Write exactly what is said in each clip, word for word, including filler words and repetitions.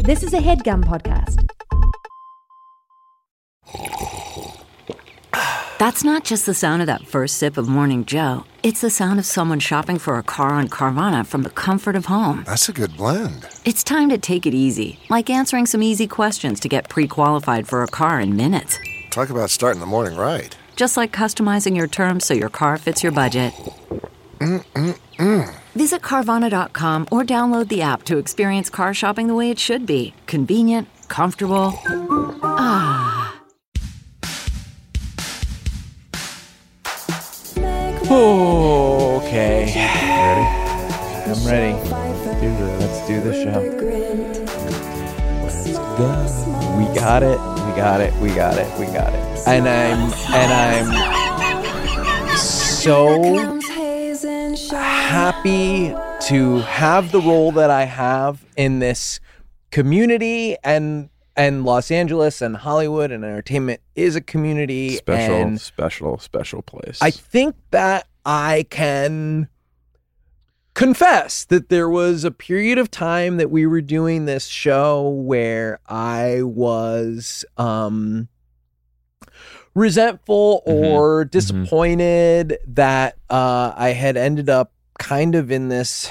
This is a HeadGum podcast. That's not just the sound of that first sip of Morning Joe. It's the sound of someone shopping for a car on Carvana from the comfort of home. That's a good blend. It's time to take it easy, like answering some easy questions to get pre-qualified for a car in minutes. Talk about starting the morning right. Just like customizing your terms so your car fits your budget. Mm-mm-mm. Visit Carvana dot com or download the app to experience car shopping the way it should be. Convenient, comfortable. Ah. Oh, okay. Ready? I'm ready. Do this. Let's do the show. We got it. We got it. We got it. We got it. And I'm and I'm so happy to have the role that I have in this community, and and Los Angeles and Hollywood and entertainment is a community. Special, and special, special place. I think that I can confess that there was a period of time that we were doing this show where I was um, resentful or Mm-hmm. disappointed mm-hmm. that uh, I had ended up kind of in this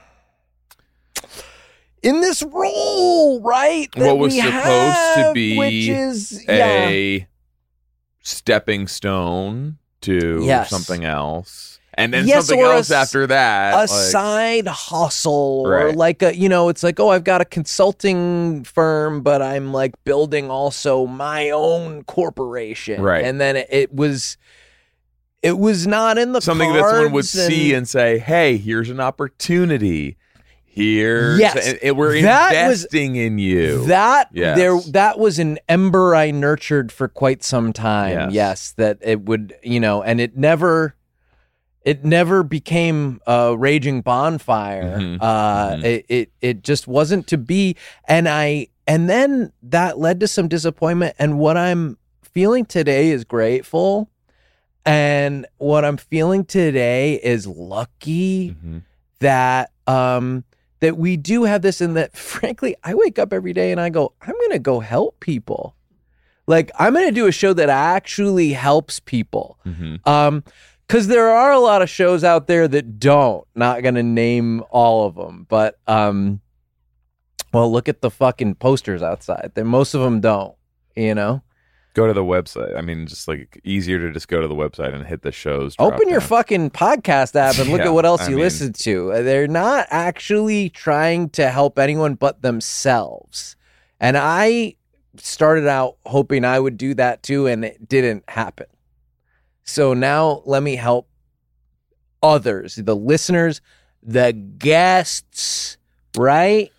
in this role, right? What was we supposed have, to be which is, a yeah. stepping stone to Yes. something else. And then Yes, something or a else s- after that. a like- side hustle, or Right. like a, you know, it's like, oh, I've got a consulting firm, but I'm like building also my own corporation. Right. And then it, it was, it was not in the something that someone would cards, see and say, hey, here's an opportunity. Here's Yes. and, and we're That was- investing in you. That Yes. there, that was an ember I nurtured for quite some time. Yes. Yes, that it would, you know, and it never, it never became a raging bonfire. Mhm. Uh, Mhm. It, it it just wasn't to be, and I, and then that led to some disappointment. And what I'm feeling today is grateful, and what I'm feeling today is lucky Mhm. that um that we do have this, and that frankly I wake up every day and I go, I'm gonna go help people. Like, I'm gonna do a show that actually helps people. Mhm. Um because there are a lot of shows out there that don't. Not gonna name all of them, but um well, look at the fucking posters outside. Then most of them don't, you know. Go to the website. I mean, just like easier to just go to the website and hit the shows. Open your drop-down. fucking podcast app and look Yeah, at what else I you mean- listen to. They're not actually trying to help anyone but themselves. And I started out hoping I would do that too, and it didn't happen. So now let me help others, the listeners, the guests, right?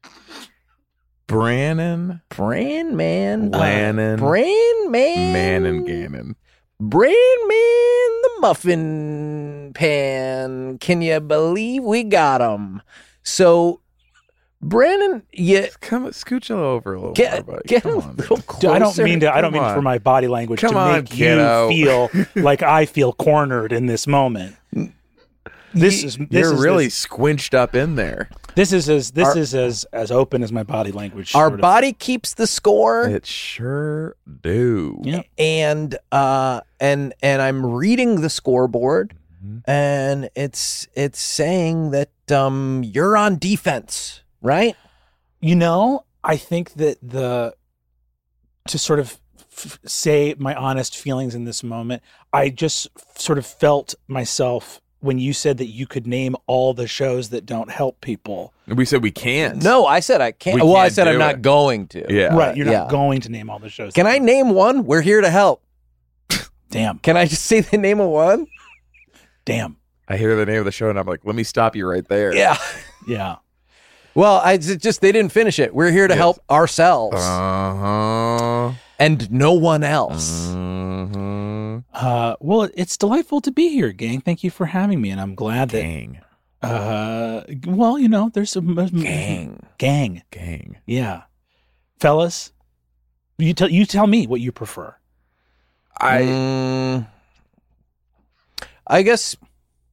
Brannon, Brand man. uh, Lannon, Brand man. Man and Gannon. Brand man, the muffin pan. Can you believe we got him? So, Brandon, you Come, scooch over a little get, more, buddy. get Come a on, little man. closer. I don't mean to. I don't Come mean for on. my body language Come to on, make kiddo. you feel like I feel cornered in this moment. This is this You're is really this, squinched up in there. this is as this Our- is as as open as my body language. Our sort of- body keeps the score, It sure do. Yeah. and uh, and and I'm reading the scoreboard, Mhm. and it's it's saying that um you're on defense, right? You know, I think that the to sort of f- say my honest feelings in this moment, I just sort of felt myself when you said that you could name all the shows that don't help people. We said we can't. No, I said I can't. We well, I can't said I'm do not it. going to. Yeah. Right, you're yeah. not going to name all the shows. Can that I don't- name one? We're here to help. Damn, Can I just say the name of one? damn. I hear the name of the show and I'm like, let me stop you right there. Yeah. Yeah. Well, I it's just they didn't finish it. We're here to Yes. help ourselves Uh-huh. and no one else. Uh-huh. Uh, well, it's delightful to be here, gang. Thank you for having me, and I'm glad that. Gang. Uh, well, you know, there's some Gang. gang. Gang. Yeah, fellas, you tell you tell me what you prefer. I Mm, I guess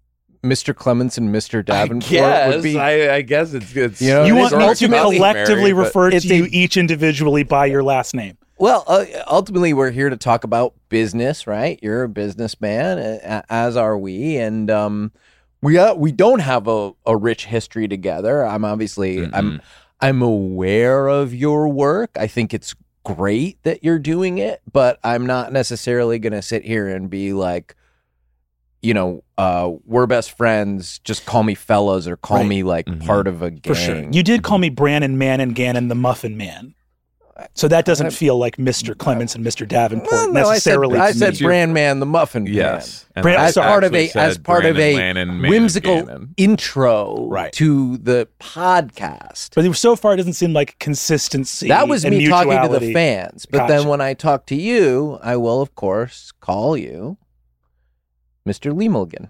Mister Clements and Mister Davenport Yes, would be. I, I guess it's it's. You know, You it's want me to ultimately- collectively but- refer to it's you a- each individually by your last name. Well, uh, ultimately, we're here to talk about business, right? You're a businessman, uh, as are we, and um, we uh, we don't have a, a rich history together. I'm obviously Mm-mm. I'm I'm aware of your work. I think it's great that you're doing it, but I'm not necessarily going to sit here and be like, you know, uh, we're best friends. Just call me fellas, or call Right. me like Mhm. part of a gang. For sure. You did call me Brannon Mannon Gannon the Muffin Man. So that doesn't I- feel like Mister Clements and Mister Davenport Well, no, necessarily. I to said, I me. said Brand Man, the Muffin Man. Yes, And Brand- I as part of actually a as said part of Brandon a Lannon, Mannon, whimsical Gannon. intro Right. to the podcast. But so far, it doesn't seem like consistency. That was and me talking to the mutuality. fans. But Gotcha. then when I talk to you, I will of course call you Mister Lee Mulligan.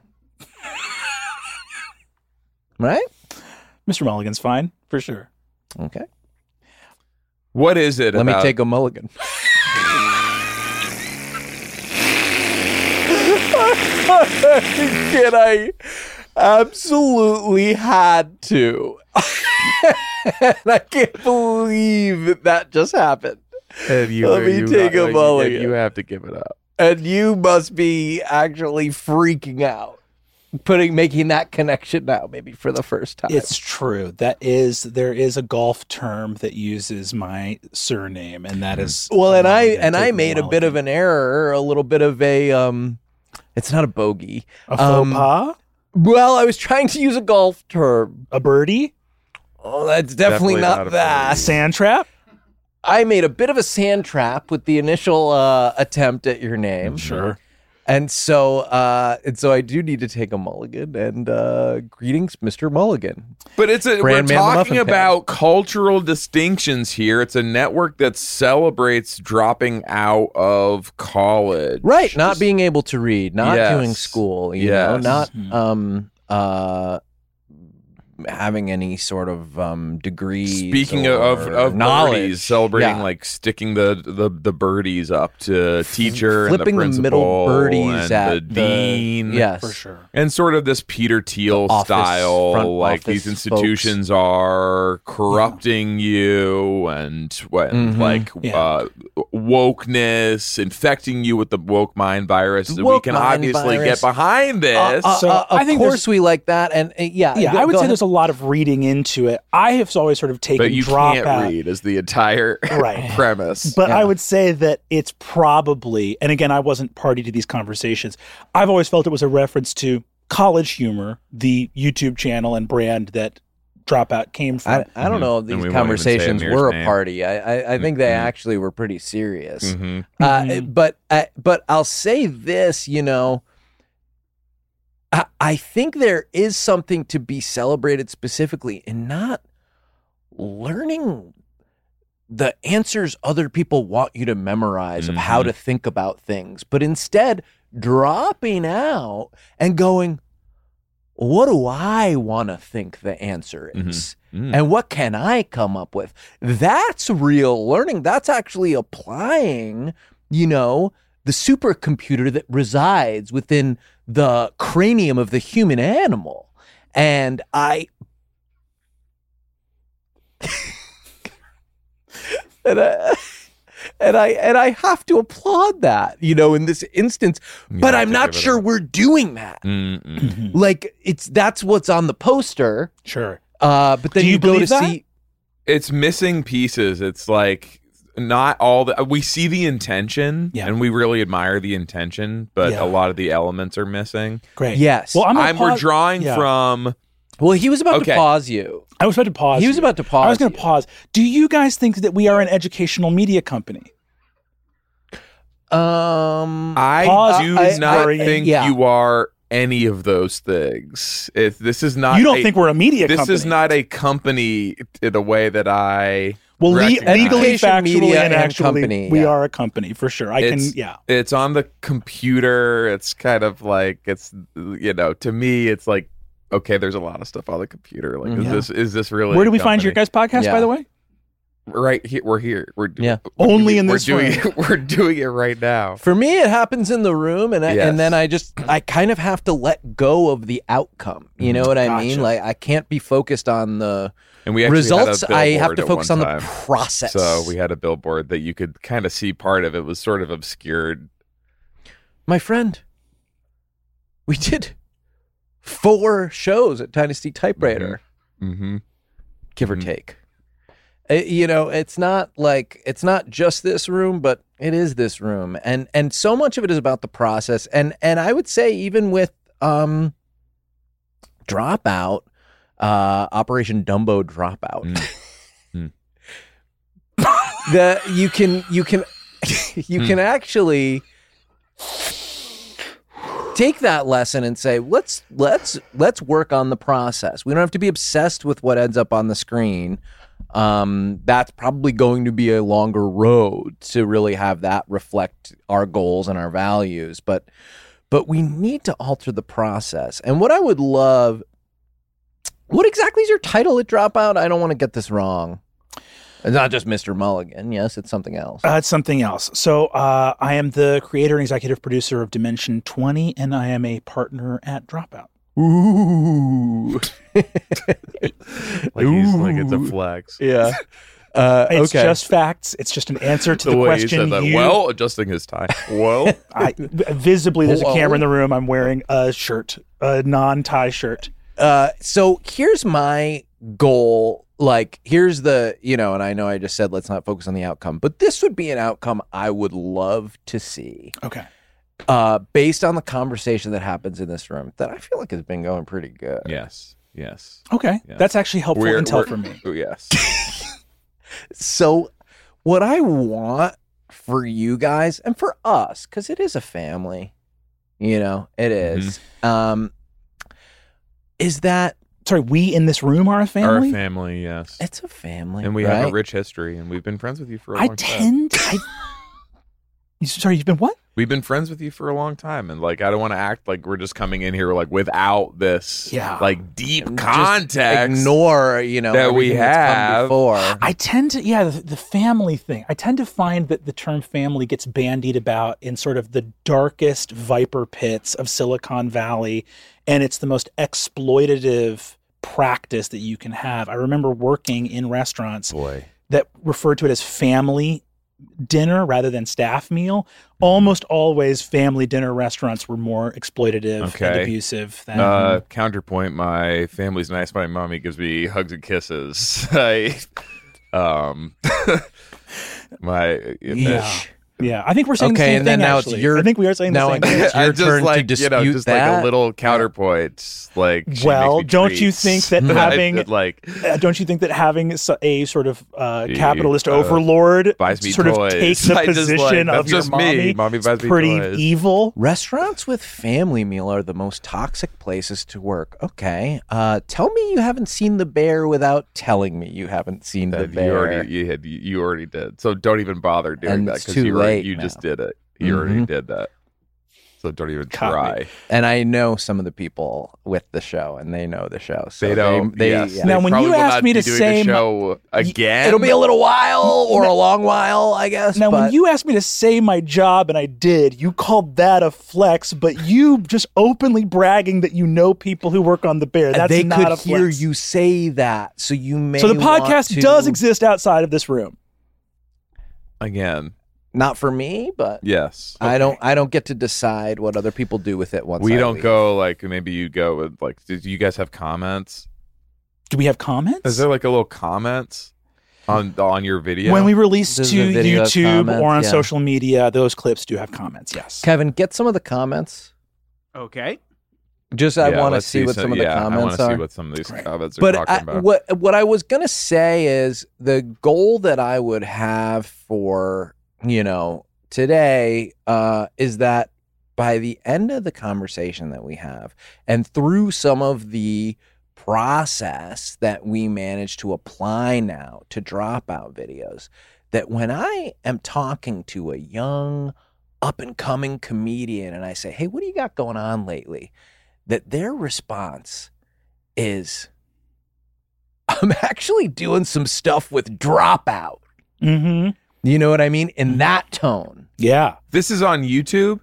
Right? Mister Mulligan's fine, for sure. Okay. What is it Let about? me take a mulligan. Can I absolutely had to. And I can't believe that, that just happened. And you, Let me you- take a you- mulligan. You have to give it up. And you must be actually freaking out. Putting making that connection now, maybe for the first time. It's true. That is, there is a golf term that uses my surname, and that is well, and I Mulligan. and I Take made a bit of Mulligan. an error, a little bit of a um it's not a bogey. a faux um, pas, Well, I was trying to use a golf term. a birdie, Oh, that's definitely, Definitely not, not a a that. sand trap. I made a bit of a sand trap with the initial uh, attempt at your name. Sure. And so uh and so I do need to take a mulligan, and uh greetings, Mister Mulligan. But it's a, we're Brand Man the Muffin talking Man. about cultural distinctions here. It's a network that celebrates dropping out of college. Right, not being able to read, not Yes. doing school, you know, Yes. not Mhm. um uh having any sort of um degrees. Speaking or of of knowledge, birdies, celebrating Yeah. like sticking the, the the birdies up to teacher flipping and the the principal middle birdies and at the dean, yes, For sure. and sort of this Peter Thiel The office- front style, like these office institutions are corrupting you and what Mhm. like Yeah. uh, wokeness, infecting you with the woke mind virus. The we woke can mind obviously virus. get behind this. Uh, uh, So, uh, of I think course we like that, and uh, yeah, Yeah, go- I would go say ahead. there's a lot of reading into it. I have always sort of taken but you drop can't out. read is the entire Right. premise. But Yeah. I would say that it's probably, and again, I wasn't party to these conversations. I've always felt it was a reference to College Humor, the YouTube channel and brand that Dropout came from. I, I don't know if And these we won't even say conversations Amir's were a name. party. I, I, I think they Mhm. actually were pretty serious. Mhm. Uh, Mhm. but uh, but I'll say this, you know, I, I think there is something to be celebrated specifically in not learning the answers other people want you to memorize of how Mhm. to think about things, but instead dropping out and going, what do I want to think the answer is? Mm. And what can I come up with? That's real learning. That's actually applying, you know, the supercomputer that resides within the cranium of the human animal. And I and I and I and I have to applaud that, you know, in this instance. You But have I'm to not give it sure up. we're doing that. Mm-mm. Mhm. Like it's that's what's on the poster. Sure. Uh, but then Do you you, go to believe that? see. It's missing pieces. It's like not all the we see the intention Yeah. and we really admire the intention, but Yeah. a lot of the elements are missing. Great. Yes. Well, I'm, gonna I'm we're pause- drawing yeah. from Well, he was about Okay. to pause you. I was about to pause. He was you. about to pause. I was going to you. pause. Do you guys think that we are an educational media company? Um, I Pause. do I- not I- think yeah. you are any of those things. If this is not you don't a- think we're a media this company? is not a company in a way that I well, le- recognize. legally, Education, factually, media, and and actually, company, we yeah. are a company for sure. I It's- can, yeah. it's on the computer. It's kind of like it's you know, to me it's like okay, there's a lot of stuff on the computer. Like Yeah. is this is this really Where a do we find your company? guys' podcast, Yeah. by the way? right here. We're here. We're do- Yeah. we're Only doing- in we're this doing room. We're doing it right now. For me, it happens in the room, and I, Yes. and then I just I kind of have to let go of the outcome. You know what I mean? Gotcha. Like I can't be focused on the And we actually results. Had a I have billboard to at focus one on time. the process. So we had a billboard that you could kind of see part of. It was sort of obscured. My friend, we did four shows at Dynasty Typewriter, Mm-hmm. give or Mhm. take. Uh, you know, it's not like it's not just this room, but it is this room, and and so much of it is about the process. And and I would say even with um, Dropout, uh, Operation Dumbo Dropout, Mm. the you can you can you can actually take that lesson and say let's let's let's work on the process. We don't have to be obsessed with what ends up on the screen. Um, that's probably going to be a longer road to really have that reflect our goals and our values, but but we need to alter the process. And what I would love, what exactly is your title at Dropout? I don't want to get this wrong. It's not just Mister Mulligan. Yes, it's something else. Uh, it's something else. So uh, I am the creator and executive producer of Dimension twenty, and I am a partner at Dropout. Ooh. Like he's like it's a flex. Yeah. Uh, It's okay. just facts. It's just an answer to The, the, way question. he said that. you- Well, adjusting his tie. Well, I, visibly, there's a Whoa. camera in the room. I'm wearing a shirt, a non-tie shirt. Uh, so here's my goal. Like, here's the, you know, and I know I just said let's not focus on the outcome, but this would be an outcome I would love to see. Okay. Uh, based on the conversation that happens in this room, that I feel like has been going pretty good. yes, yes. Okay. Yeah. That's actually helpful We're- intel we're- for me. Oh, yes. So, what I want for you guys and for us, because it is a family, you know, it is, um, is that Sorry, we in this room are a family? Our family, yes. it's a family, And we right? have a rich history, and we've been friends with you for a I long time. tend. I, You- sorry, you've been what? We've been friends with you for a long time, and like I don't want to act like we're just coming in here like without this, Yeah. like deep Just context. Ignore, you know, that we everything that's come have. before. I tend to, yeah, the, the family thing. I tend to find that the term family gets bandied about in sort of the darkest viper pits of Silicon Valley, and it's the most exploitative practice that you can have. I remember working in restaurants Boy, that referred to it as family dinner rather than staff meal. Almost always family dinner restaurants were more exploitative and Okay. abusive than uh, counterpoint: my family's nice. My mommy gives me hugs and kisses. I, um, my yeah. Yeah, I think we're saying the Okay, same and then thing, now it's actually. your- I think we are saying the now same I- thing. It's your I just turn to like you know, dispute just like that. a little counterpoint. Like she Well, makes me don't you treats. think that I having- did, like Uh, don't you think that having s- a sort of uh, Yeah, capitalist uh, overlord buys me sort of toys. take the I just like, position that's of your just mommy, me. Mommy buys is me pretty toys. evil? Restaurants with family meal are the most toxic places to work. Okay. Uh, tell me you haven't seen The Bear without telling me you haven't seen The That you Bear. already you had you already did. So don't even bother doing And that it's because too you already, late you just now. did it. You already Mhm. did that. So don't even Caught try. me. And I know some of the people with the show, and they know the show. So They don't. They, yes. yeah. Now, They when probably you will asked not me be to doing say the my- show again, It'll be a little while or a long while, I guess. Now, but when you asked me to say my job and I did, you called that a flex, but you just openly bragging that you know people who work on The Bear. That's they not could a hear flex. you say that, so you may. So the want podcast to- does exist outside of this room. again. Not for me, but Yes, I don't. I don't get to decide what other people do with it once we I don't leave. go like maybe you go with like. Did you guys have comments? Do we have comments? Is there like a little comments on on your video? When we release There's to a video of YouTube comments, or on yeah. social media, those clips do have comments, yes. Kevin, get some of the comments. Okay. Just I Yeah, want to let's see what some of the yeah, I want comments to see are. what some of these Right. comments are But talking I, about. what what I was gonna say is the goal that I would have for you know today uh, is that by the end of the conversation that we have, and through some of the process that we manage to apply now to Dropout videos, that when I am talking to a young up and coming comedian and I say, "Hey, what do you got going on lately?" that their response is, I'm actually doing some stuff with Dropout. Mm-hmm. You know what I mean? In that tone. Yeah. This is on YouTube?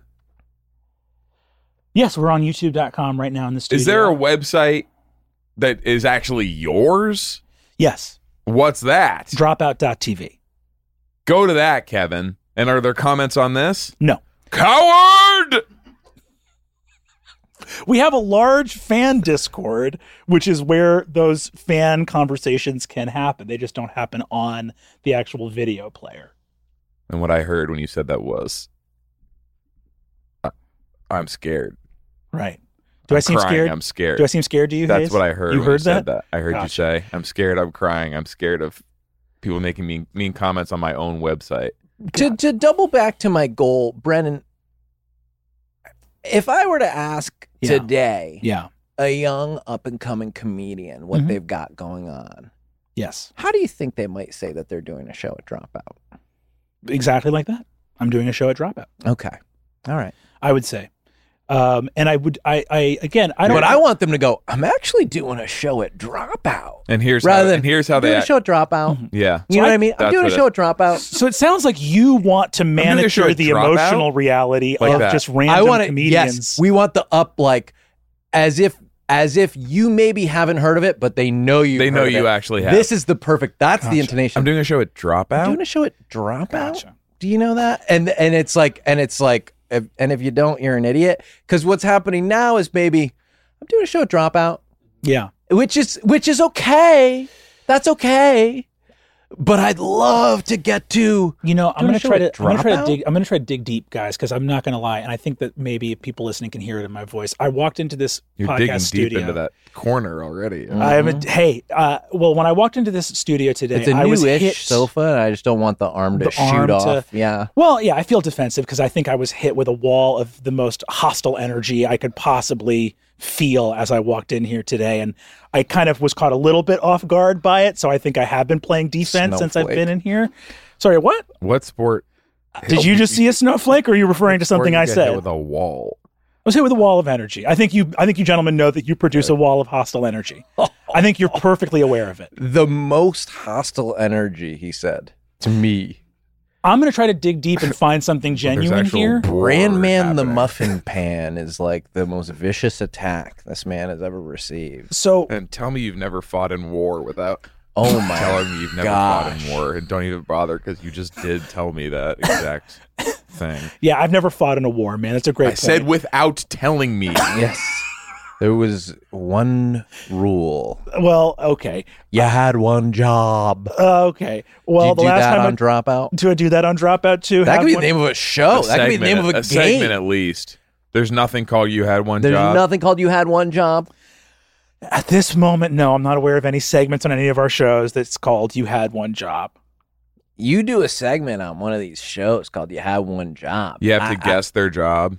Yes, we're on YouTube dot com right now in the studio. Is there a website that is actually yours? Yes. What's that? Dropout dot T V. Go to that, Kevin. And are there comments on this? No. Coward! We have a large fan Discord, which is where those fan conversations can happen. They just don't happen on the actual video player. And what I heard when you said that was, I, I'm scared. Right. Do I'm I seem crying, scared? I'm scared. Do I seem scared to you, That's Hayes? what I heard. You when heard you said that? that? I heard you Gotcha. say, I'm scared, I'm crying, I'm scared of people making mean, mean comments on my own website. To, to double back to my goal, Brennan, if I were to ask Yeah. today Yeah. a young up-and-coming comedian what Mhm. they've got going on, Yes. how do you think they might say that they're doing a show at Dropout? Exactly like that. I'm doing a show at Dropout. Okay. All right. I would say. Um, and I would, I, I, again, I don't, But I want them to go, I'm actually doing a show at Dropout. And here's Rather how, than, and here's how I'm they doing a act. show at Dropout. Mhm. Yeah. You know what I mean? I'm That's doing a what show it- at Dropout. So it sounds like you want to doing a show manage at the Dropout? emotional reality Like of that. just random I want to, comedians. yes, we want the up like as if as if you maybe haven't heard of it, but they know you. They know you actually have. This is the perfect. That's the Gotcha. intonation. I'm doing a show at Dropout? I'm doing a show at Dropout. Gotcha. Do you know that? And and it's like and it's like if, and if you don't, you're an idiot. Because what's happening now is maybe I'm doing a show at Dropout, Yeah. which is which is okay. That's okay. But I'd love to get to. You know, I'm Doing gonna a show try at to. I'm gonna try to Dropout? dig. I'm gonna try to dig deep, guys, because I'm not gonna lie, and I think that maybe if people listening can hear it in my voice. I walked into this You're podcast digging studio. deep into that corner already. I am a, hey, uh, well, when I walked into this studio today, It's a I was new-ish hit. sofa, and I just don't want the arm to The shoot arm to- off. Yeah. Well, yeah, I feel defensive because I think I was hit with a wall of the most hostile energy I could possibly feel as I walked in here today, and I kind of was caught a little bit off guard by it. So I think I have been playing defense since I've Snowflake. been in here. Sorry, what? What sport? Did you just see a snowflake, or are you referring to something I said? With a wall. I was hit with a wall of energy. I think you. I think you gentlemen know that you produce a wall of hostile energy. I think you're perfectly aware of it. The most hostile energy, he said to me. I'm going to try to dig deep and find something genuine actual here. war Brand Man the happening. Muffin Pan is like the most vicious attack this man has ever received. So And tell me you've never fought in war without Oh my telling me you've never fought gosh. in war. And don't even bother because you just did tell me that exact thing. yeah, I've never fought in a war, man. That's a great I point. said without telling me. Yes. There was one rule. well, okay, You had one job. uh, okay. Well, Did the you do last that time on I, Dropout? do I do that on Dropout too? That Have could be the one- name of a show. A That could be the name of a, a game. segment at least. There's nothing called You Had One There's Job. nothing called You Had One Job. At this moment, no, I'm not aware of any segments on any of our shows that's called "You Had One Job." You do a segment on one of these shows called You Had One Job. You have to I- I- guess their job.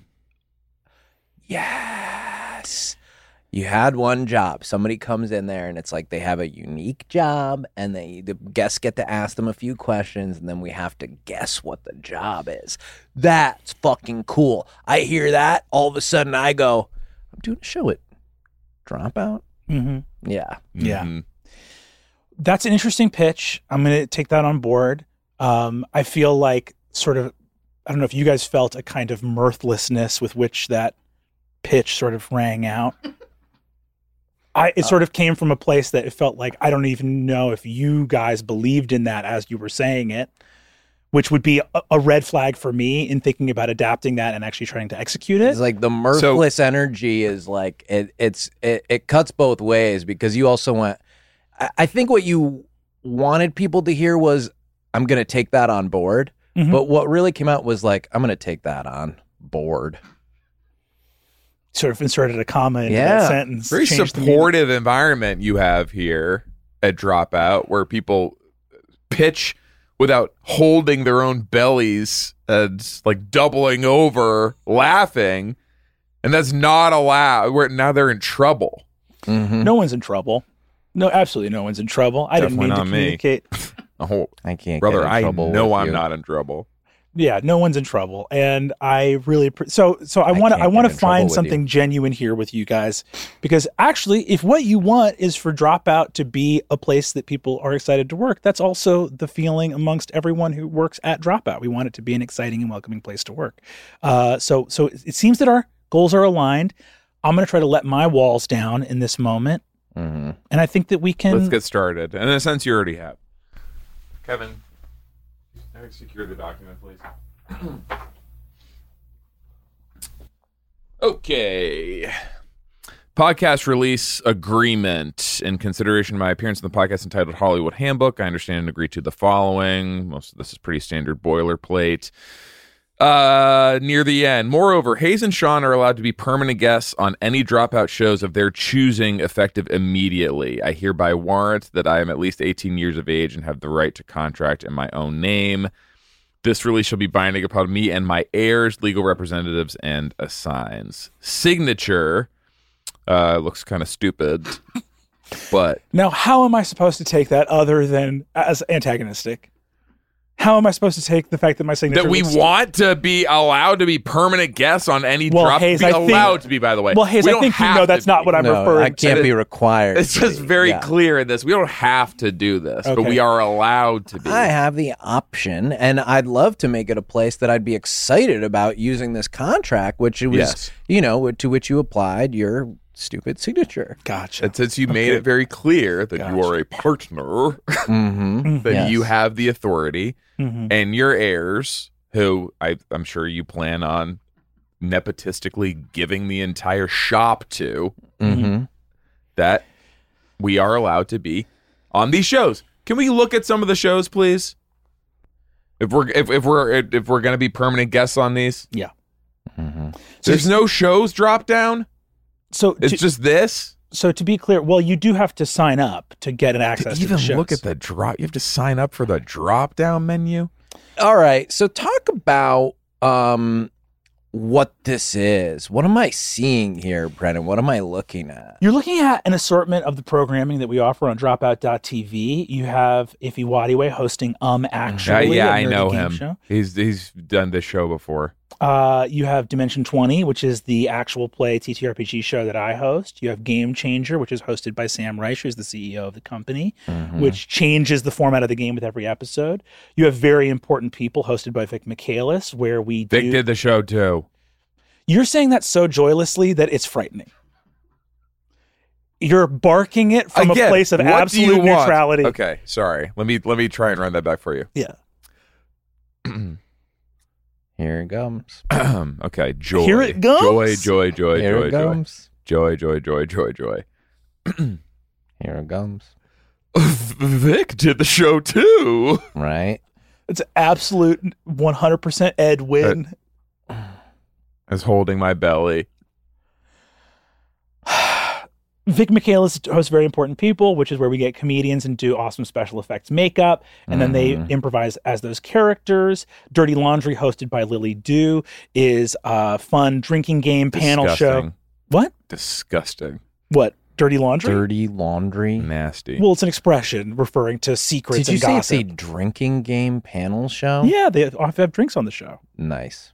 Yes. You had one job. Somebody comes in there and it's like they have a unique job and they the guests get to ask them a few questions and then we have to guess what the job is. That's fucking cool. I hear that. All of a sudden I go, I'm doing a show at Dropout. Mm-hmm. Yeah. Yeah. Mhm. That's an interesting pitch. I'm going to take that on board. Um, I feel like sort of, I don't know if you guys felt a kind of mirthlessness with which that pitch sort of rang out. I, it sort of came from a place that it felt like, I don't even know if you guys believed in that as you were saying it, which would be a, a red flag for me in thinking about adapting that and actually trying to execute it. It's like the mirthless energy is like it it's it, it cuts both ways because you also went I, I think what you wanted people to hear was I'm gonna take that on board. Mhm. But what really came out was like, I'm gonna take that on board. Sort of inserted a comma into Yeah. that sentence. Very changed the meaning. supportive environment you have here at Dropout where people pitch without holding their own bellies and like doubling over laughing. And that's not allowed. Where now they're in trouble. Mm-hmm. No one's in trouble. No, absolutely no one's in trouble. I Definitely didn't mean not to me. communicate. Oh, I can't brother, get in I trouble know with I'm you. not in trouble. Yeah, no one's in trouble, and I really pre- so so. I want to I can't want get to in trouble find with something you. genuine here with you guys, because actually, if what you want is for Dropout to be a place that people are excited to work, that's also the feeling amongst everyone who works at Dropout. We want it to be an exciting and welcoming place to work. Uh, so so it seems that our goals are aligned. I'm going to try to let my walls down in this moment, Mm-hmm. and I think that we can. Let's get started. And in a sense, you already have. Kevin, secure the document, please. Okay. Podcast release agreement. In consideration of my appearance in the podcast entitled Hollywood Handbook, I understand and agree to the following. Most of this is pretty standard boilerplate. Uh, near the end. Moreover, Hayes and Sean are allowed to be permanent guests on any Dropout shows of their choosing, effective immediately. I hereby warrant that I am at least eighteen years of age and have the right to contract in my own name. This release shall be binding upon me and my heirs, legal representatives, and assigns. Signature uh, looks kind of stupid, but Now, how am I supposed to take that other than as antagonistic? How am I supposed to take the fact that my signature that we looks want to be allowed to be permanent guests on any Well, drop. Hayes, be I think- allowed to be, by the way. Well, Hayes, We I don't think you have know to that's not be. what I'm no, referring I can't to. be required. It's to just be. very Yeah. clear in this. We don't have to do this, but Okay. we are allowed to be. I have the option, and I'd love to make it a place that I'd be excited about using this contract, which it was, Yes. you know, to which you applied your stupid signature. Gotcha. And since you made Okay. it very clear that you Gotcha. are a partner, Mm-hmm. then Yes. you have the authority, Mhm. and your heirs, who I, I'm sure you plan on nepotistically giving the entire shop to, Mm-hmm. that we are allowed to be on these shows. Can we look at some of the shows, please? If we're if, if we're if we're gonna be permanent guests on these, Yeah. Mm-hmm. there's no shows drop down. So, It's to, just this. so to be clear, well, you do have to sign up to get an access To to, even the shows. look at the drop, you have to sign up for the drop down menu. All right, so talk about um, what this is. What am I seeing here, Brennan? What am I looking at? You're looking at an assortment of the programming that we offer on dropout dot t v. You have Ife Wadiwe hosting Um Actually. yeah, a I nerdy know game him. show. He's he's done this show before. Uh, you have Dimension twenty, which is the actual play T T R P G show that I host. You have Game Changer, which is hosted by Sam Reich, who's the C E O of the company, Mm-hmm. which changes the format of the game with every episode. You have Very Important People, hosted by Vic Michaelis, where we Vic do... did the show too. You're saying that so joylessly that it's frightening. You're barking it from Again, a place of what do you absolute want? neutrality. Okay, sorry. Let me let me try and run that back for you. Yeah. Here it comes. Okay, joy. Here it comes? Joy, joy, joy, Here joy, it joy, comes. joy, joy, joy, joy, joy. Here it comes. Vic did the show too. Right? It's absolute one hundred percent Ed win. Is holding my belly. Vic Michaelis hosts Very Important People, which is where we get comedians and do awesome special effects makeup, and then they Mm-hmm. improvise as those characters. Dirty Laundry, hosted by Lily Dew, is a fun drinking game panel show. Disgusting. What? Disgusting. What? Dirty Laundry? Dirty laundry. Nasty. Well, it's an expression referring to secrets Did you and say gossip. it's a drinking game panel show? Yeah, they often have drinks on the show. Nice.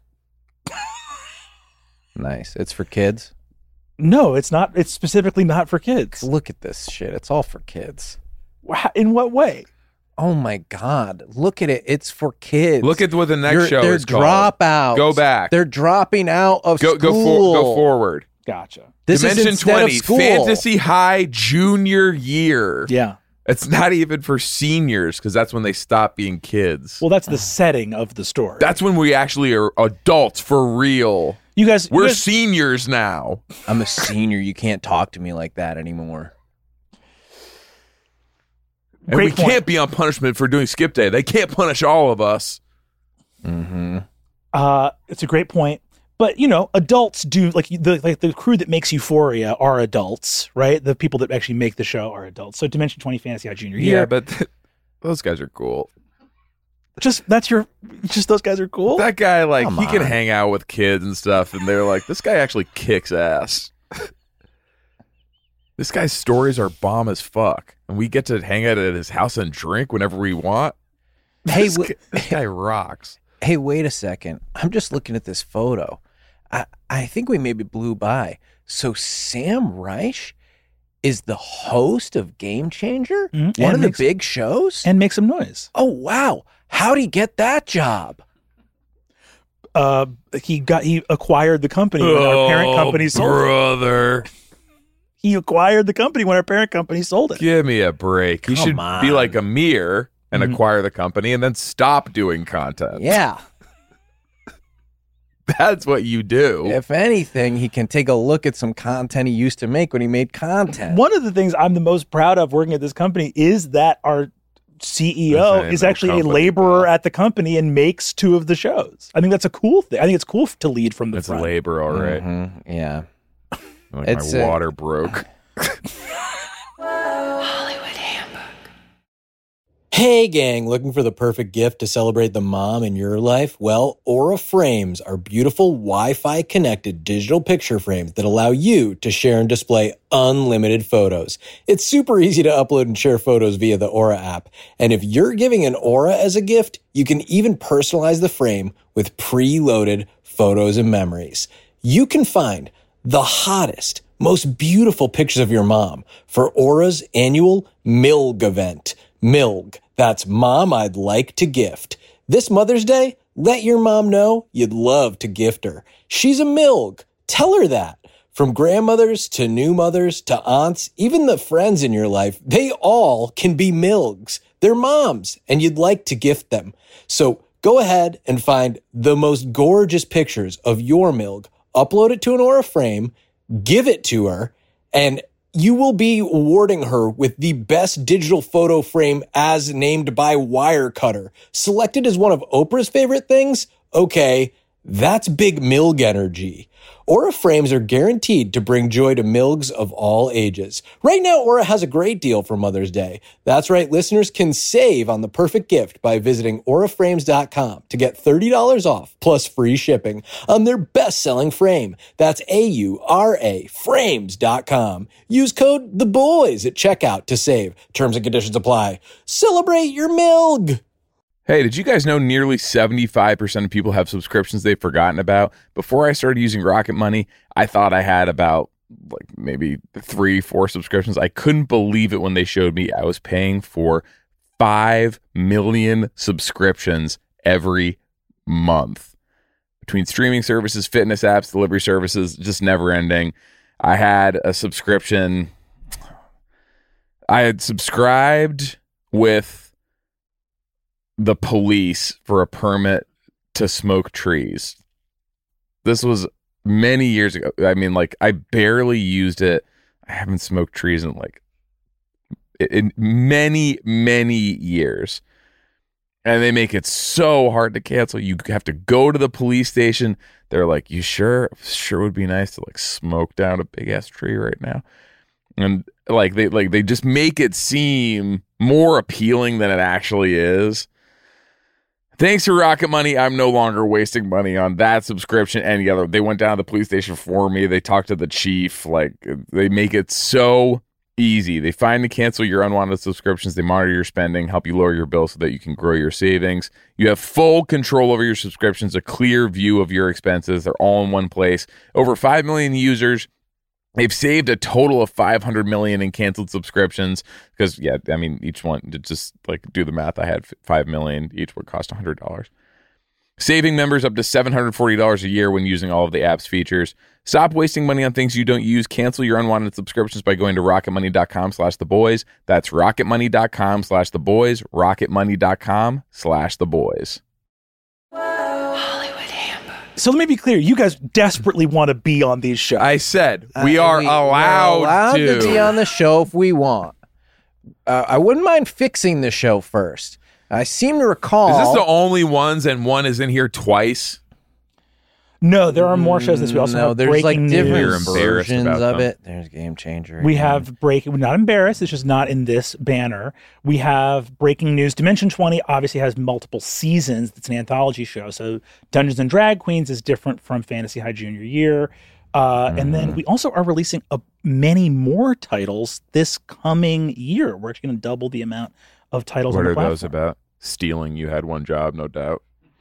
Nice. It's for kids. No, it's not. It's specifically not for kids. Look at this shit. It's all for kids. Wha- In what way? Oh my God. Look at it. It's for kids. Look at what the next You're- show they're is called. dropouts. Go back. They're dropping out of Go go school. for, go forward. Gotcha. This Dimension is instead twenty, of school. Fantasy High Junior Year. Yeah. It's not even for seniors because that's when they stop being kids. Well, that's the setting of the story. That's when we actually are adults for real. you guys. you We're guys- seniors now. I'm a senior. You can't talk to me like that anymore. And Great we point. can't be on punishment for doing skip day. They can't punish all of us. Mm-hmm. Uh, it's a great point. But you know, adults do like the like the crew that makes Euphoria are adults, right? The people that actually make the show are adults. So Dimension twenty Fantasy High Junior Year. Yeah, but th- those guys are cool. just that's your just those guys are cool. That guy, like, Come he can on. hang out with kids and stuff, and they're like, this guy actually kicks ass. This guy's stories are bomb as fuck, and we get to hang out at his house and drink whenever we want. Hey, this, w- guy, this guy rocks. hey, wait a second. I'm just looking at this photo. I, I think we maybe blew by. So Sam Reich is the host of Game Changer? Mhm. One And of the makes- big shows? And make some noise. Oh, wow. How'd he get that job? Uh, he got he acquired the company when our parent company sold it. brother. He acquired the company when our parent company sold it. Give me a break. You Come should on. be like Amir and Mhm. acquire the company and then stop doing content. Yeah. That's what you do. If anything, he can take a look at some content he used to make when he made content. One of the things I'm the most proud of working at this company is that our C E O That's is no actually a company, laborer pal. at the company and makes two of the shows. I think that's a cool thing. I think it's cool to lead from the It's front. labor, all right. Mhm, yeah. Like It's my a- water broke. Hey gang, looking for the perfect gift to celebrate the mom in your life? Well, Aura Frames are beautiful Wi-Fi connected digital picture frames that allow you to share and display unlimited photos. It's super easy to upload and share photos via the Aura app. And if you're giving an Aura as a gift, you can even personalize the frame with preloaded photos and memories. You can find the hottest, most beautiful pictures of your mom for Aura's annual MILG event. MILG. That's Mom I'd Like to Gift. This Mother's Day, let your mom know you'd love to gift her. She's a MILG. Tell her that. From grandmothers to new mothers to aunts, even the friends in your life, they all can be MILGs. They're moms, and you'd like to gift them. So go ahead and find the most gorgeous pictures of your MILG, upload it to an Aura frame, give it to her, and you will be awarding her with the best digital photo frame as named by Wirecutter. Selected as one of Oprah's favorite things? Okay, that's big MILG energy. Aura frames are guaranteed to bring joy to MILGs of all ages. Right now, Aura has a great deal for Mother's Day. That's right, listeners can save on the perfect gift by visiting aura frames dot com to get thirty dollars off plus free shipping on their best-selling frame. That's A U R A frames dot com. Use code THEBOYS at checkout to save. Terms and conditions apply. Celebrate your MILG! Hey, did you guys know nearly seventy-five percent of people have subscriptions they've forgotten about? Before I started using Rocket Money, I thought I had about like maybe three, four subscriptions. I couldn't believe it when they showed me I was paying for five million subscriptions every month. Between streaming services, fitness apps, delivery services, just never ending. I had a subscription. I had subscribed with the police for a permit to smoke trees. This was many years ago. I mean, like, I barely used it. I haven't smoked trees in like in many, many years. And they make it so hard to cancel. You have to go to the police station. They're like, you sure? Sure would be nice to like smoke down a big ass tree right now. And like they like they just make it seem more appealing than it actually is. Thanks to Rocket Money, I'm no longer wasting money on that subscription. And the other, they went down to the police station for me. They talked to the chief. Like, they make it so easy. They find and cancel your unwanted subscriptions. They monitor your spending, help you lower your bill so that you can grow your savings. You have full control over your subscriptions, a clear view of your expenses. They're all in one place. Over five million users. They've saved a total of five hundred million in canceled subscriptions because, yeah, I mean, each one, to just like do the math, I had five million. Each would cost one hundred dollars. Saving members up to seven hundred forty dollars a year when using all of the app's features. Stop wasting money on things you don't use. Cancel your unwanted subscriptions by going to rocketmoney.com slash the boys. That's rocketmoney.com slash the boys. rocketmoney.com slash the boys. So let me be clear. You guys desperately want to be on these shows. I said we Uh, are we- we're allowed, allowed to. to be on the show if we want. Uh, I wouldn't mind fixing the show first. I seem to recall. Is this the only ones and one is in here twice? no, there are more shows this week. We also no, have there's breaking like different You're news. embarrassed versions about of them. it. There's Game Changer. We again. have breaking. We're not embarrassed. It's just not in this banner. We have breaking news. Dimension twenty obviously has multiple seasons. It's an anthology show. So Dungeons and Drag Queens is different from Fantasy High Junior Year. Uh, Mm-hmm. And then we also are releasing a, many more titles this coming year. We're actually going to double the amount of titles What on the are platform. those about? Stealing. You had one job, no doubt.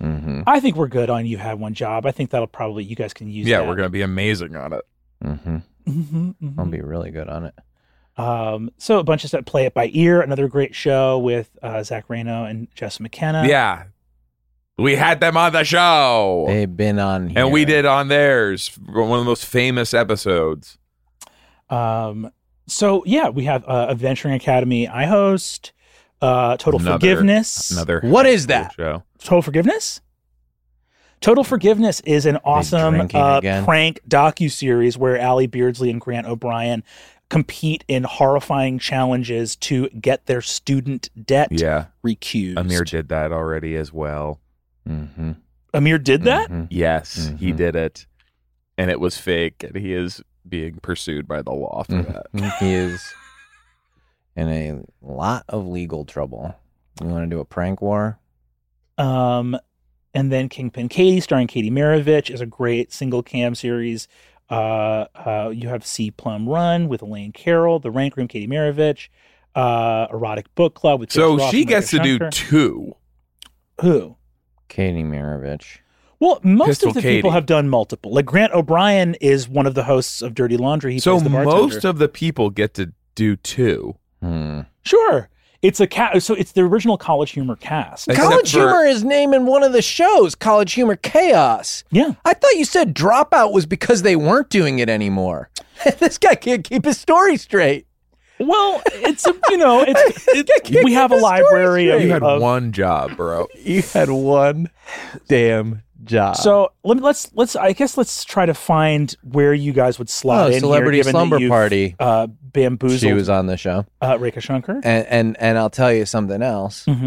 Mm-hmm. I think we're good on You Have One Job. I think that'll probably, you guys can use Yeah, that. we're going to be amazing on it. Mm-hmm. Mm-hmm, mm-hmm. I'll be really good on it. Um, so a bunch of stuff. Play It By Ear, another great show with uh, Zach Reno and Jess McKenna. Yeah. We had them on the show. They've been on here. And we did on theirs. One of the most famous episodes. Um, so yeah, we have uh, Adventuring Academy. I host uh, Total Another- Forgiveness. Another What high is school that? show. Total Forgiveness. Total Forgiveness is an awesome drinking uh, again? prank docu-series where Allie Beardsley and Grant O'Brien compete in horrifying challenges to get their student debt Yeah. recused. Amir did that already as well. Mm-hmm. Amir did that? Mhm. Yes, he Mhm. did it. And it was fake. And he is being pursued by the law for that. Mhm. He is in a lot of legal trouble. You want to do a prank war? Um, and then Kingpin Katie, starring Katie Maravich, is a great single cam series. Uh, uh, you have C Plum Run with Elaine Carroll, The Rank Room, Katie Maravich, uh, Erotic Book Club with So Jess Ross she and gets to Micah do Shunker. two. Who? Katie Maravich. Well, most Pistol of the Katie. people have done multiple. Like Grant O'Brien is one of the hosts of Dirty Laundry. He So plays the bartender. most of the people get to do two. Hmm. Sure. It's a ca- so it's the original College Humor cast. Except College for- Humor is naming one of the shows, College Humor Chaos. Yeah. I thought you said Dropout was because they weren't doing it anymore. This guy can't keep his story straight. Well, it's a, you know, it's it, can't we have a keep the story library of, straight. You had of- one job, bro. You had one damn job. So let me, let's let's I guess let's try to find where you guys would slot Oh, in Celebrity here, given that Slumber you've, Party. Uh, bamboozled she was on the show. uh, Rekha Shankar. And, and and I'll tell you something else. Mm-hmm.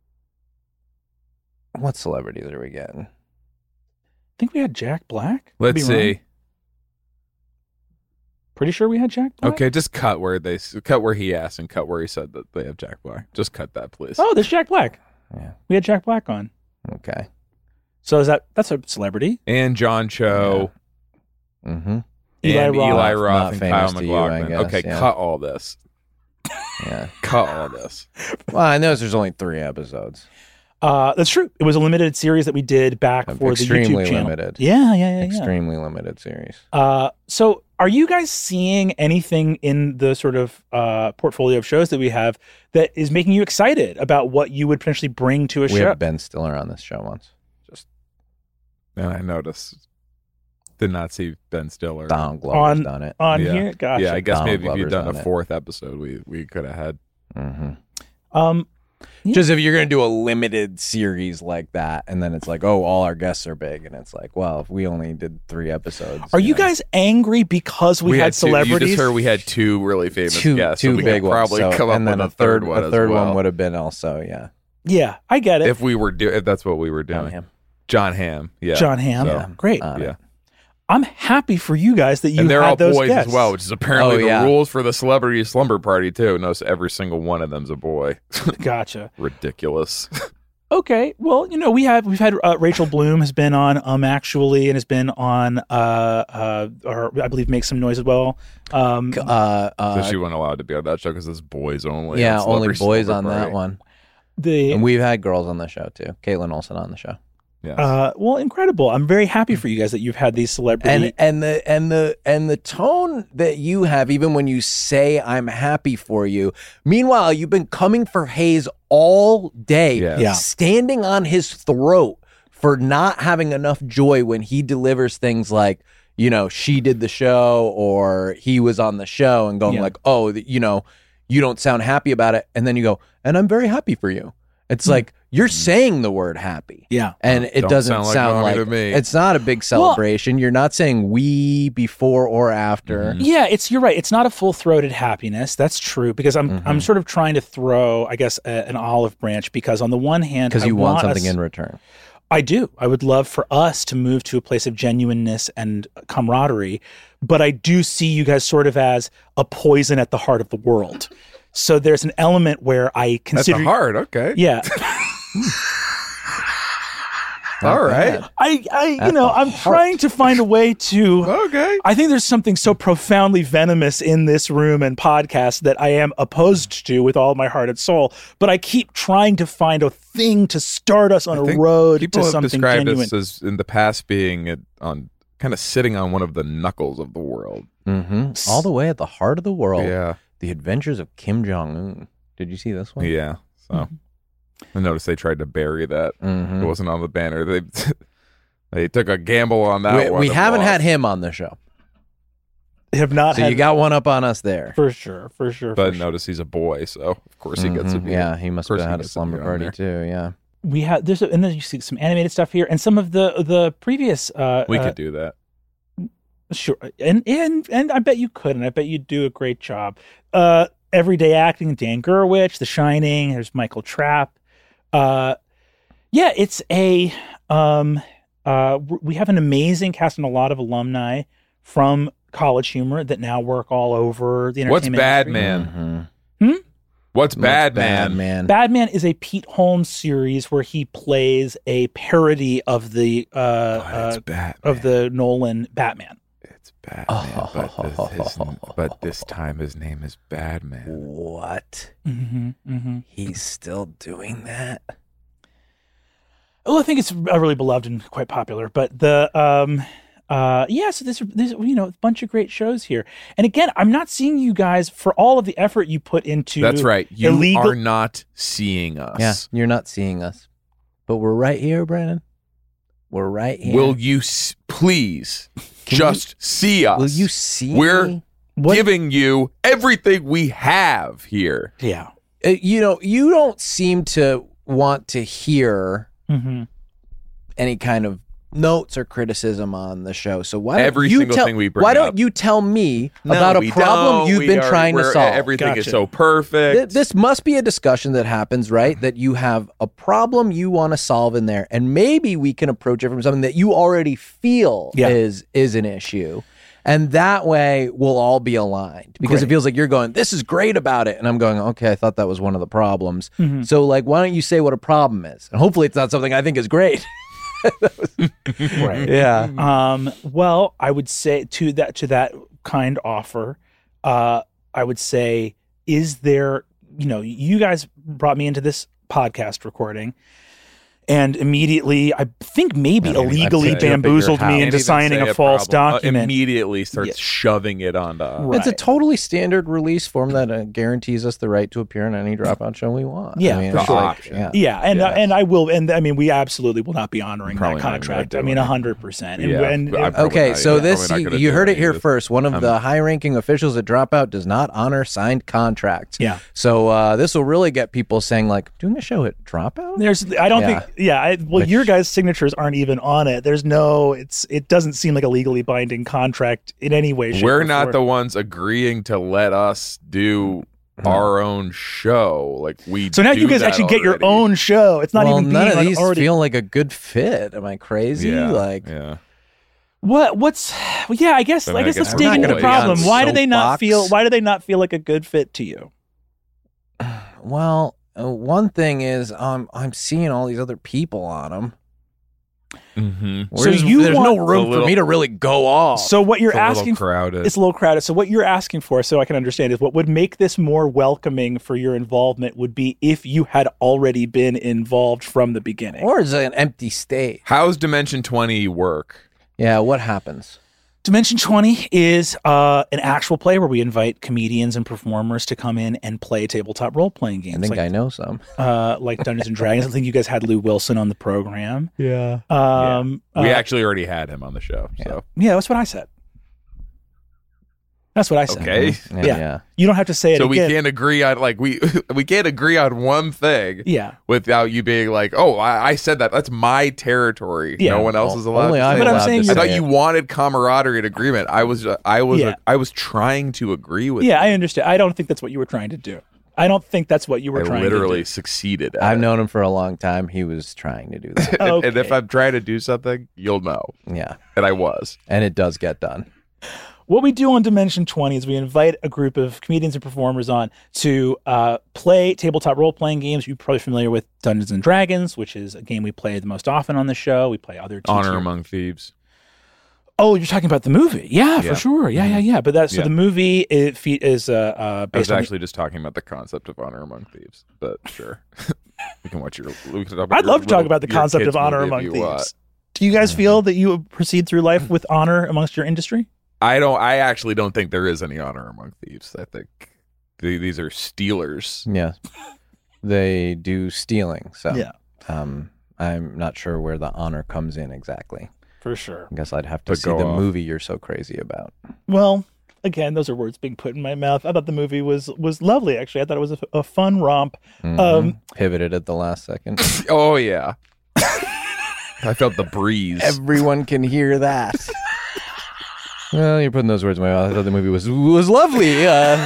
I What celebrities are we getting? think we had Jack Black. Could Let's be wrong. see. Pretty sure we had Jack Black. Okay, just cut where they cut where he asked and cut where he said that they have Jack Black. Just cut that, please. Oh, there's Jack Black. Yeah. We had Jack Black on. Okay. So is that that's a celebrity? And John Cho. Mm-hmm. Eli and Roth. Eli Not Roth and Kyle famous to you, I McLaughlin. guess, okay, yeah. cut all this. Yeah. Cut all this. Well, I know there's only three episodes. Uh, that's true. It was a limited series that we did back Um, for the extremely YouTube channel. limited. Yeah, yeah, yeah, yeah. Extremely limited series. Uh, so are you guys seeing anything in the sort of uh, portfolio of shows that we have that is making you excited about what you would potentially bring to a We show? had Ben Stiller on this show once. Just And I noticed. Did not see Ben Stiller. Donald Glover's On- done it. On Yeah. here? Gotcha. Yeah, I guess Donald maybe if you'd Glover's done on a it. fourth episode, we we could have had. hmm Um, Yeah. Just if you're going to do a limited series like that, and then it's like, oh, all our guests are big, and it's like, well, if we only did three episodes. are you know. guys angry because we, had, two, you celebrities? just heard we had two really famous two guests. two so we big could ones? probably So- come up and then with a third one. A as third well. one would have been also, yeah. yeah, I get it. If we were do, if that's what we were doing. John Hamm. John Hamm. Yeah. John Hamm. So, Yeah. Great. On Yeah. it. I'm happy for you guys that you and they're had all those boys guests. as well, which is apparently Oh, the yeah. rules for the Celebrity Slumber Party too. Notice every single one of them's a boy. Gotcha. Ridiculous. Okay, well, you know, we have we've had uh, Rachel Bloom has been on um actually and has been on uh uh or I believe Make Some Noise as well. Um, Uh, uh, so she wasn't allowed to be on that show because it's boys only. yeah, on only Celebrity boys Slumber on that Party. one. the And we've had girls on the show too. Caitlin Olsen on the show. Yes. uh well, incredible. I'm very happy for you guys that you've had these celebrity. And and the and the and the tone that you have, even when you say I'm happy for you. Meanwhile, you've been coming for Hayes all day, Yes. Yeah. standing on his throat for not having enough joy when he delivers things like, you know, she did the show or he was on the show, and going Yeah. like, oh, th- you know, you don't sound happy about it, and then you go, and I'm very happy for you. It's like you're saying the word happy. yeah. And it Don't doesn't sound like sound mommy like, to me. it's not a big celebration. You're not saying we before or after. Mhm. Yeah, it's you're right. It's not a full throated happiness. That's true because I'm Mhm. I'm sort of trying to throw, I guess, a, an olive branch because on the one hand, Because I you want something us- in return. I do. I would love for us to move to a place of genuineness and camaraderie, but I do see you guys sort of as a poison at the heart of the world. So there's an element where I That's consider a hard. Okay. yeah. All right. I, I, you At know, the I'm heart. trying to find a way to. Okay. I think there's something so profoundly venomous in this room and podcast that I am opposed to with all my heart and soul. But I keep trying to find a thing to start us on I a think road people to have something described genuine. this as in the past being at, on kind of sitting on one of the knuckles of the world. Mm-hmm. All the way at the heart of the world. Yeah. The Adventures of Kim Jong Un. Did you see this one? Yeah. So Mm-hmm. I noticed they tried to bury that. Mhm. It wasn't on the banner. They they took a gamble on that We, one. we and haven't lost. had him on the show, Have not so had you got one up on us there. for sure, for sure. But for sure. notice he's a boy, so of course he gets to Mhm. be. Yeah, he must have person had a gets to be slumber on party there. too. Yeah. we have there's a, and then you see some animated stuff here and some of the the previous. Uh, We uh, could do that. Sure, and and and I bet you could, and I bet you'd do a great job. Uh, everyday acting, Dan Gerwich, The Shining. There's Michael Trapp. Uh, yeah, it's a um, uh, we have an amazing cast and a lot of alumni from College Humor that now work all over the entertainment. What's Bad industry. Man? Mhm. What's Bad Bad Man? man. Bad Man is a Pete Holmes series where he plays a parody of the uh, Oh, it's uh Batman. of the Nolan Batman. It's Batman, Oh. but, this, his, but this time his name is Badman. What? Mm-hmm, mm-hmm. He's still doing that? Well, I think it's uh, really beloved and quite popular. But the um, uh, yeah, so there's there's you know a bunch of great shows here. And again, I'm not seeing you guys for all of the effort you put into. That's right. You illegal- are not seeing us. Yeah, you're not seeing us, but we're right here, Brandon. We're right here. Will you s- please Can just see us? Will you see? We're me? What- giving you everything we have here. Yeah. Uh, you know, you don't seem to want to hear Mm-hmm. any kind of notes or criticism on the show. So why don't Every you single tell, thing we bring Why don't up. you tell me No, about a we problem don't. you've We been are- trying to we're- solve? Everything is Gotcha. so perfect. Th- This must be a discussion that happens, right? That you have a problem you want to solve in there, and maybe we can approach it from something that you already feel Yeah. is is an issue. And that way we'll all be aligned because it Great. feels like you're going, this is great about it. And I'm going, okay, I thought that was one of the problems. Mhm. So, like, why don't you say what a problem is? And hopefully it's not something I think is great. Right. Yeah. Um, well, I would say to that to that kind offer, uh, I would say, is there, you know, you guys brought me into this podcast recording and immediately I think maybe I mean, illegally I'd say up at your bamboozled house. me Can't into even signing say a false problem. Uh, document. immediately starts Yeah. shoving it onto us. Right. It's a totally standard release form that uh, guarantees us the right to appear in any dropout show we want. Yeah, I mean, for it's sure. like, Option. yeah. Yeah, and Yes. uh, and I will, and I mean, we absolutely will not be honoring Probably that not even gonna contract. do I mean, it. a hundred percent. And Yeah, and- but I'm and- probably Okay, not so even- this probably you, not gonna you do heard it it here either. first. One of I'm- the high-ranking officials at Dropout does not honor signed contracts. Yeah. So uh, this will really get people saying like, doing a show at Dropout. There's, I don't Yeah. think, yeah. I, well, Which- your guys' signatures aren't even on it. There's no, it's, it doesn't seem like a legally binding contract in any way. Shape, We're or not form. the ones agreeing to let us do our own show. Like we. So now do you guys that actually get your already. own show. It's not well, even none being of these already. feel like a good fit. Am I crazy? Yeah. Like, yeah. What? What's? Well, yeah. I guess. Then I I guess guess let's we're dig not into gonna the be on problem. Why do they not soapbox. feel? Why do they not feel like a good fit to you? well, uh, one thing is, um, I'm seeing all these other people on them. Mm-hmm. So you there's want- no room A little- for me to really go off. So what you're It's a little asking? crowded. It's a little crowded. So what you're asking for, so I can understand, is what would make this more welcoming for your involvement would be if you had already been involved from the beginning. or is it an empty state? How's Dimension twenty work? Yeah. What happens? Dimension twenty is uh, an actual play where we invite comedians and performers to come in and play tabletop role-playing games. I think like, I know some. uh, like Dungeons and Dragons. I think you guys had Lou Wilson on the program. Yeah. Um, We uh, actually already had him on the show. So yeah, that's what I said. That's what I said. okay. Yeah. Yeah. yeah. You don't have to say it So we again. can't agree on like we we can't agree on one thing Yeah. without you being like, oh, I, I said that. That's my territory. Yeah. No one else is allowed. Only to I'm say But I'm that. allowed saying to you- I say thought it. you wanted camaraderie and agreement. I was uh, I was Yeah. uh, I was trying to agree with. Yeah, you. I understand. I don't think that's what you were trying to do. I don't think that's what you were I trying literally to do. succeeded. At I've it. known him for a long time. He was trying to do that. and, and if Okay. I'm trying to do something, you'll know. Yeah. And I was. And it does get done. what we do on Dimension twenty is we invite a group of comedians and performers on to uh, play tabletop role-playing games. You're probably familiar with Dungeons and Dragons, which is a game we play the most often on the show. We play other Honor T T R. Among Thieves. Oh, you're talking about the movie? Yeah, Yeah. for sure. Yeah, yeah, yeah. But that so Yeah. the movie it fe- is uh, uh, I was based on. actually just talking about the concept of Honor Among Thieves, but sure. We can watch your. We can talk about I'd your love to talk little- about the your concept kids' of honor movie among if you thieves. want. Do you guys feel that you proceed through life with honor amongst your industry? I don't. I actually don't think there is any honor among thieves. I think the, these are stealers. Yeah, they do stealing. So Yeah. um, I'm not sure where the honor comes in exactly. For sure. I guess I'd have to But see go the off. movie you're so crazy about. Well, again, those are words being put in my mouth. I thought the movie was was lovely. Actually, I thought it was a, a fun romp. Mhm. Um, Pivoted at the last second. Oh yeah. I felt the breeze. Everyone can hear that. Well, you're putting those words in my mouth. I thought the movie was was lovely. Uh,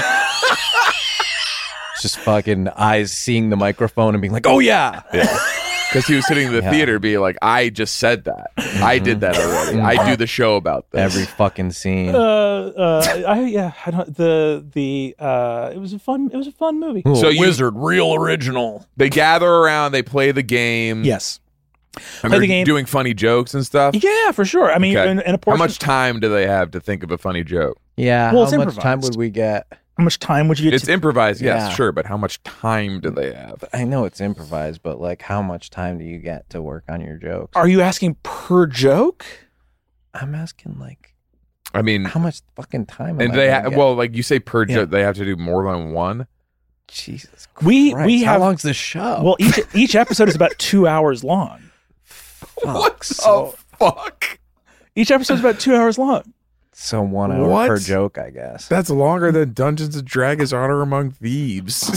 just fucking eyes seeing the microphone and being like, "Oh yeah." Yeah. Because he was sitting in the Yeah. theater being like, I just said that. I did that already. I do the show about this. Every fucking scene. uh, uh, I yeah, I don't the the uh, it was a fun it was a fun movie. Ooh, So you- Wizard, real original. They gather around, they play the game. Yes. And Play they're the game. doing funny jokes and stuff. Yeah, for sure. I mean, Okay. and, and a How portion. much time do they have to think of a funny joke? Yeah. Well, it's how much time improvised. would we get? How much time would you get? It's to, improvised, yes, Yeah. sure, but how much time do they have? I know it's improvised, but like, how much time do you get to work on your jokes? are you asking per joke? I'm asking like, I mean, how much fucking time? Am and I they gonna ha- get? well, like you say per Yeah. joke, they have to do more than one. Jesus We- Christ. we how have- long's the show? Well, each each episode is about two hours long. Fuck, the so, fuck? Each episode is about two hours long. so one hour What? per joke, I guess. That's longer than Dungeons and Dragons Honor Among Thieves.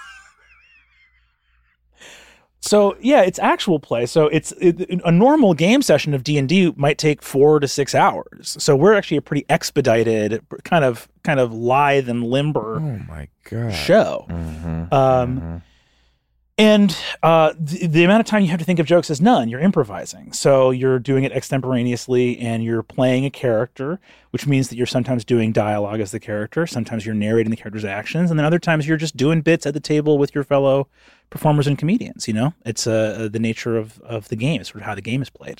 So yeah, it's actual play. So it's it, a normal game session of D and D might take four to six hours. So we're actually a pretty expedited, kind of kind of lithe and limber oh my god. show. Mhm, Um, mhm. And uh, the, the amount of time you have to think of jokes is none. You're improvising. So you're doing it extemporaneously and you're playing a character, which means that you're sometimes doing dialogue as the character. Sometimes you're narrating the character's actions. And then other times you're just doing bits at the table with your fellow performers and comedians. You know, it's uh, the nature of, of the game. It's sort of how the game is played.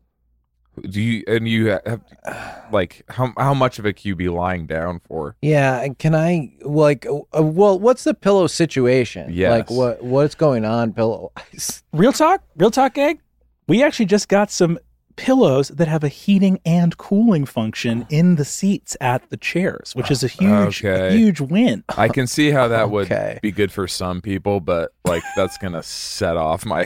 Do you and you have like how how much of a Q be lying down for? Yeah, and can I like? Uh, well, what's the pillow situation? Yes. Like, what what's going on? Pillow. Real talk, real talk, Egg. We actually just got some pillows that have a heating and cooling function in the seats at the chairs, which is a huge, Okay. a huge win. I can see how that would Okay. be good for some people, but like that's gonna set off my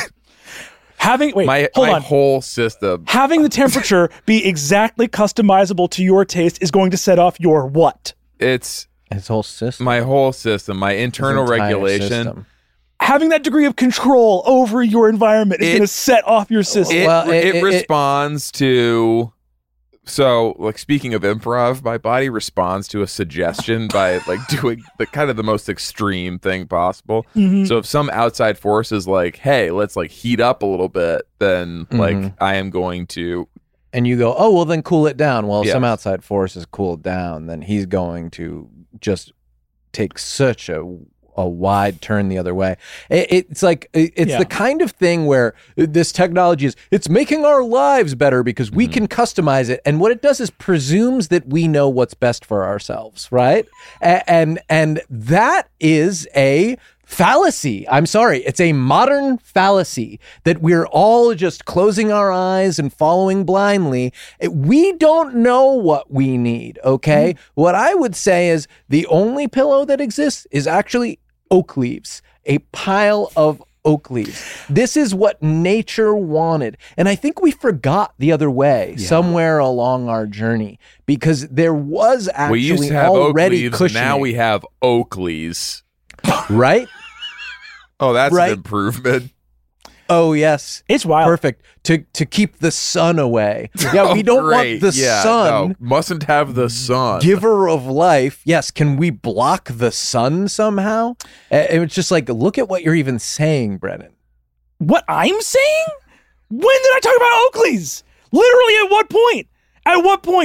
Having wait, my, hold my on. whole system. Having the temperature be exactly customizable to your taste is going to set off your what? It's His whole system. my whole system, my His internal entire regulation. system. Having that degree of control over your environment is It- going to set off your system. It, Well, it, it- it- responds to so like speaking of improv, my body responds to a suggestion by like doing the kind of the most extreme thing possible. Mhm. So if some outside force is like, hey, let's like heat up a little bit, then like Mhm. I am going to And you go, oh well, then cool it down. Well, if Yes. some outside force is cooled down, then he's going to just take such a a wide turn the other way. It, it's like it- it's Yeah. the kind of thing where this technology is it's making our lives better because we can customize it, and what it does is presumes that we know what's best for ourselves, right? A- and and that is a fallacy. I'm sorry. It's a modern fallacy that we're all just closing our eyes and following blindly. It- We don't know what we need, okay? What I would say is the only pillow that exists is actually oak leaves, a pile of oak leaves. This is what nature wanted. And I think we forgot the other way somewhere along our journey because there was actually we used to have oak already leaves, cushioning, now we have Oakleys. right? Oh, that's Right. an improvement. Oh yes, It's wild. perfect to to keep the sun away. Yeah, we Oh, don't great. want the Yeah, sun, no, mustn't have the sun. giver of life. Yes, can we block the sun somehow? Uh, It's just like look at what you're even saying, Brennan. What I'm saying? When did I talk about Oakleys? Literally at what point? At what point?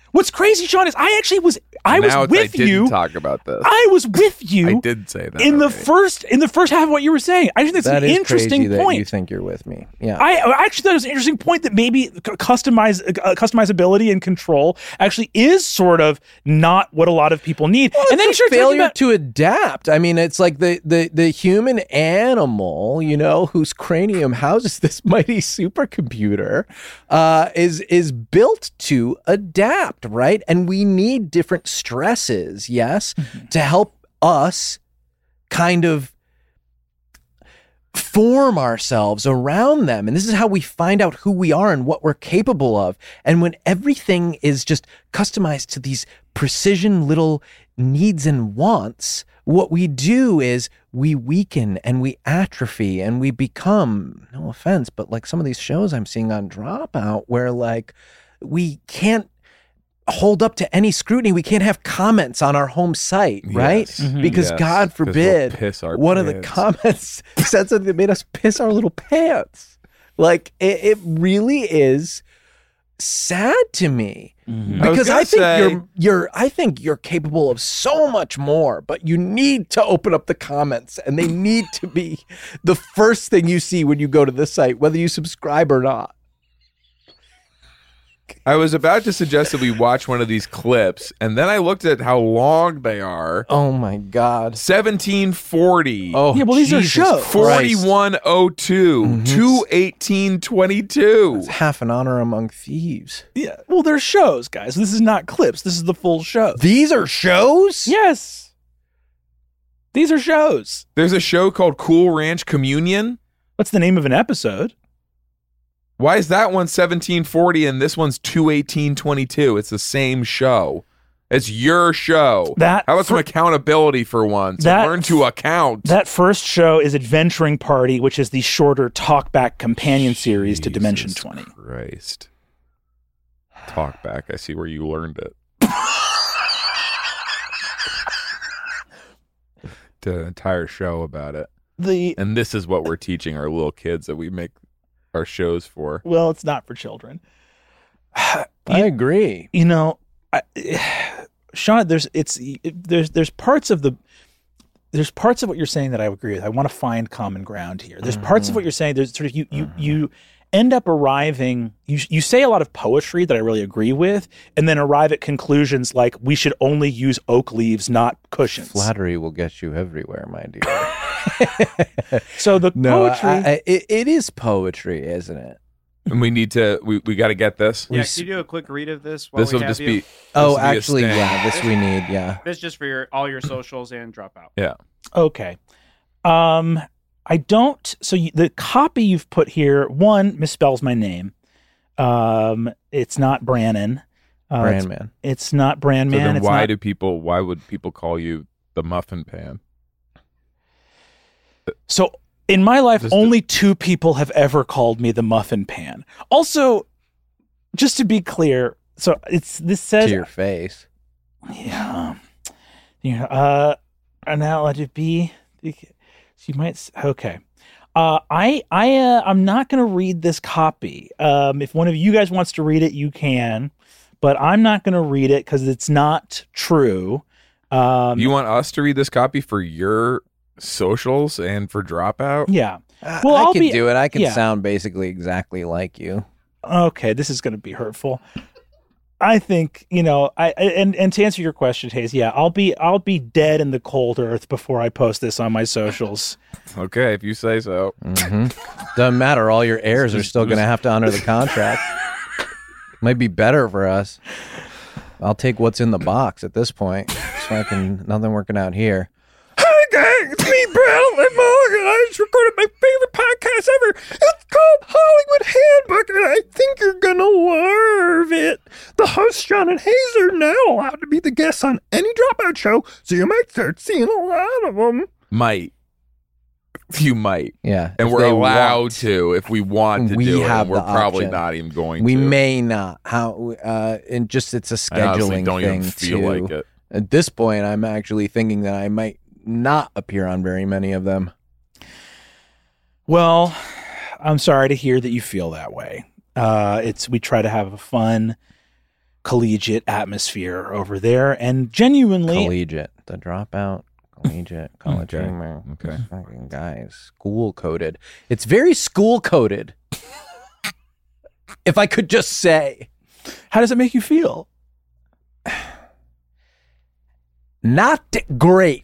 What's crazy, Sean, is I actually was I now was with I didn't you. talk about this. I was with you. I did say that in the already. first in the first half of what you were saying. I think that's That an is interesting crazy point. that you think you're with me. Yeah. I, I actually thought it was an interesting point that maybe c- customize uh, customizability and control actually is sort of not what a lot of people need. Well, and then you it's start a talking failure about to adapt. I mean, it's like the, the the human animal, you know, whose cranium houses this mighty supercomputer, uh, is is built to adapt, right? And we need different stresses, yes, Mm-hmm. to help us kind of form ourselves around them. And this is how we find out who we are and what we're capable of. And when everything is just customized to these precision little needs and wants, what we do is we weaken and we atrophy and we become, no offense, but like some of these shows I'm seeing on Dropout where like we can't hold up to any scrutiny. We can't have comments on our home site, right? Yes. Mhm. Because Yes, God 'cause we'll forbid piss our one of the pants. comments said something that made us piss our little pants. Like it, it really is sad to me Mhm. I was because gonna I, think say- you're you're I think you're capable of so much more, but you need to open up the comments and they need to be the first thing you see when you go to the site, whether you subscribe or not. I was about to suggest that we watch one of these clips, and then I looked at how long they are. Oh my God. seventeen forty. Oh, Yeah, well, these are Jesus shows. Christ. forty-one oh two, Mhm. two eighteen twenty-two. It's half an honor among thieves. Yeah. Well, they're shows, guys. This is not clips. This is the full show. These are shows? Yes. These are shows. There's a show called Cool Ranch Communion. What's the name of an episode? Why is that one seventeen forty and this one's two eighteen twenty-two? It's the same show. It's your show. That How about some fir- accountability for once? That Learn to account. That first show is Adventuring Party, which is the shorter talkback companion series to Dimension Jesus twenty. Christ. Talk back. I see where you learned it. Did an entire show about it. The And this is what we're teaching our little kids that we make our shows for. well, it's not for children. I agree. You know, I, Sean, there's it's there's there's parts of the there's parts of what you're saying that I agree with. I want to find common ground here. There's parts of what you're saying. There's sort of you you you end up arriving. You you say a lot of poetry that I really agree with, and then arrive at conclusions like we should only use oak leaves, not cushions. Flattery will get you everywhere, my dear. So the No, poetry. I, I, it, it is poetry, isn't it? And we need to, we, we got to get this. Yeah, can you do a quick read of this? While This we will have just you? be. Oh, this will be a actually, sting. yeah, this we need, yeah. This is just for your all your socials and Dropout. Yeah. Okay. Um, I don't. So you, the copy you've put here, one misspells my name. Um, it's not Brannon. Uh, Brand it's, man. it's not Brand So Man. then It's why not, do people, why would people call you the muffin pan? so in my life, Just- only two people have ever called me the Muffin Pan. Also, just to be clear, so it's this says To your face. yeah, yeah. Uh, and now let it be. She might. s- Okay. Uh, I I uh, I'm not going to read this copy. Um, if one of you guys wants to read it, you can, but I'm not going to read it because it's not true. Um, You want us to read this copy for your socials and for Dropout? yeah. Uh, Well, I I'll could be- do it. I can yeah. sound basically exactly like you. Okay, this is going to be hurtful. I think you know. I and and to answer your question, Hayes, yeah, I'll be I'll be dead in the cold earth before I post this on my socials. Okay, if you say so. hmm Doesn't matter. All your heirs are still going to have to honor the contract. Might be better for us. I'll take what's in the box at this point. It's fucking nothing working out here. Hi guys, it's me, Bradley Morgan. I just recorded my favorite podcast ever. It's called Hollywood Handbook, and I think you're gonna love it. The hosts, John and Hayes, are now allowed to be the guests on any Dropout show, so you might start seeing a lot of them. Might. You might. Yeah. And if we're they allowed want. to if we want to We do it. have And we're the probably option. not even going We to. may not. How? Uh, and just it's a I honestly scheduling don't thing even feel too. like it. At this point, I'm actually thinking that I might not appear on very many of them. Well, I'm sorry to hear that you feel that way. Uh, it's we try to have a fun collegiate atmosphere over there, and genuinely, Collegiate, the dropout, collegiate, college Okay. humor. Okay. Fucking guys, school coded. It's very school coded. If I could just say, how does it make you feel? not great.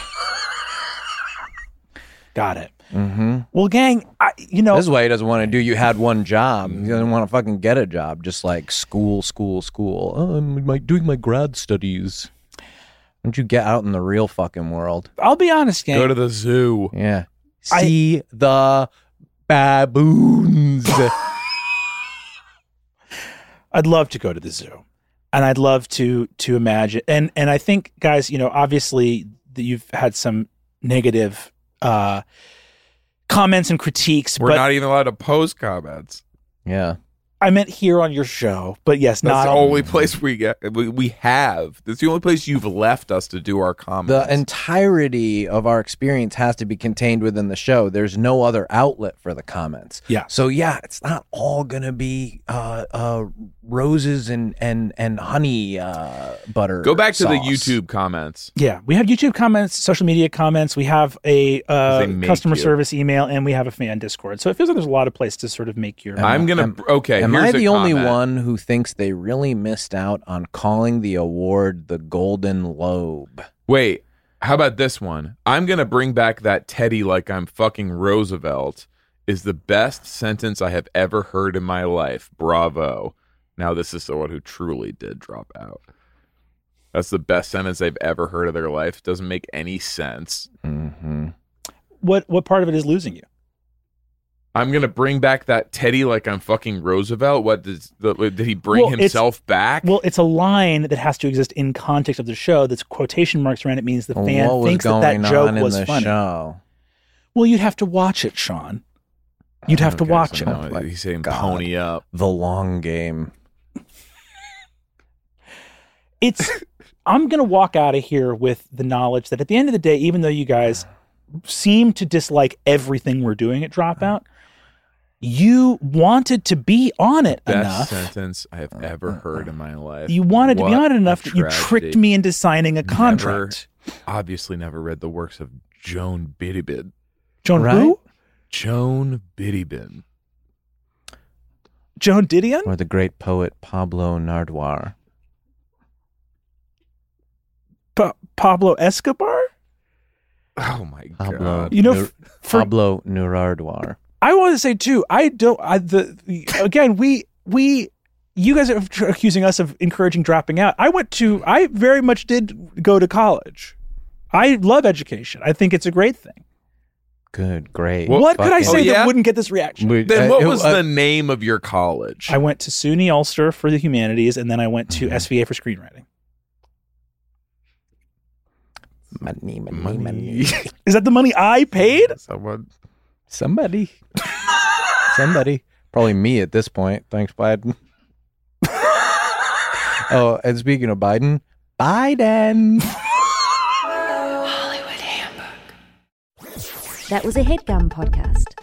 Got it. Mm-hmm. Well, gang, I, you know, This is why he doesn't want to do You Had One Job. He doesn't want to fucking get a job. Just like school, school, school. Oh, I'm my, doing my grad studies. Why don't you get out in the real fucking world? I'll be honest, gang. Go to the zoo. Yeah. I- See the baboons. I'd love to go to the zoo, and I'd love to to imagine. And and I think, guys, you know, obviously that you've had some negative uh, comments and critiques, We're but not even allowed to post comments. Yeah. I meant here on your show. But yes, That's not the on- only place we get we, we have. That's the only place you've left us to do our comments. The entirety of our experience has to be contained within the show. There's no other outlet for the comments. Yeah. So yeah, it's not all gonna be uh, uh, roses and and and honey uh, butter. Go back to the sauce. YouTube comments. Yeah, we have YouTube comments, social media comments. We have a uh, They make customer you. service email, and we have a fan Discord. So it feels like there's a lot of places to sort of make your. I'm gonna am- okay. Am here's I a the only comment. one who thinks they really missed out on calling the award the Golden Lobe? Wait, how about this one? I'm gonna bring back that Teddy like I'm fucking Roosevelt is the best sentence I have ever heard in my life. Bravo. Now this is the one who truly did drop out. That's the best sentence they've ever heard of their life. Doesn't make any sense. Mm-hmm. what what part of it is losing you? I'm gonna bring back that Teddy like I'm fucking Roosevelt. What does the, did he bring Well, it's- himself back? Well, it's a line that has to exist in context of the show. That's quotation marks around it means the fan what was thinks that going that joke on in was the funny. show? Well, you'd have to watch it, Sean. You'd have to Okay, watch so it. no, he's saying God. pony up. The long game. It's. I'm gonna walk out of here with the knowledge that at the end of the day, even though you guys seem to dislike everything we're doing at Dropout, you wanted to be on it Best enough. sentence I have ever heard in my life. You wanted to be What on it enough a that you tricked tragedy. me into signing a contract. Obviously never read the works of Joan Biddibin. Joan Right? who? Joan Biddibin. Joan Didion? Or the great poet Pablo Nardwar. Pa- Pablo Escobar? Oh my Pablo, god. You know, Nur- f- for- Pablo Nardwar. I want to say too. I don't. I, the, the again, we we you guys are tr- accusing us of encouraging dropping out. I went to. I very much did go to college. I love education. I think it's a great thing. Good, great. Well, what could I fucking- say Oh, yeah? that wouldn't get this reaction? We- Then uh, what it- was uh, the name of your college? I went to SUNY Ulster for the humanities, and then I went to S V A for screenwriting. Money, money, Money. money. Is that the money I paid? Someone. Somebody. Somebody. Probably me at this point. Thanks, Biden. Oh, and speaking of Biden, Biden. That was a HeadGum podcast.